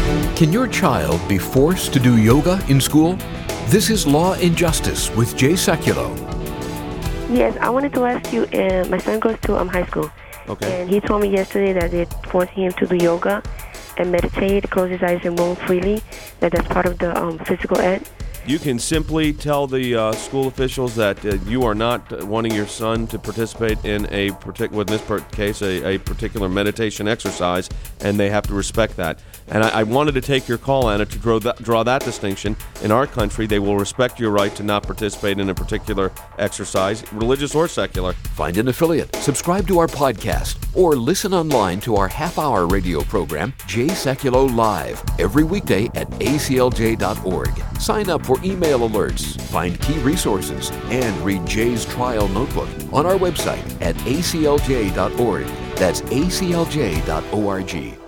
Can your child be forced to do yoga in school? This is Law and Justice with Jay Sekulow. Yes, I wanted to ask you, my son goes to high school. Okay. And he told me yesterday that they're forcing him to do yoga and meditate, close his eyes and roam freely, that's part of the physical ed. You can simply tell the school officials that you are not wanting your son to participate in a particular meditation exercise, and they have to respect that. And I wanted to take your call, Anna, to draw that distinction. In our country, they will respect your right to not participate in a particular exercise, religious or secular. Find an affiliate, subscribe to our podcast, or listen online to our half-hour radio program, Jay Sekulow Live, every weekday at aclj.org. Sign up for email alerts, find key resources, and read Jay's trial notebook on our website at aclj.org. That's aclj.org.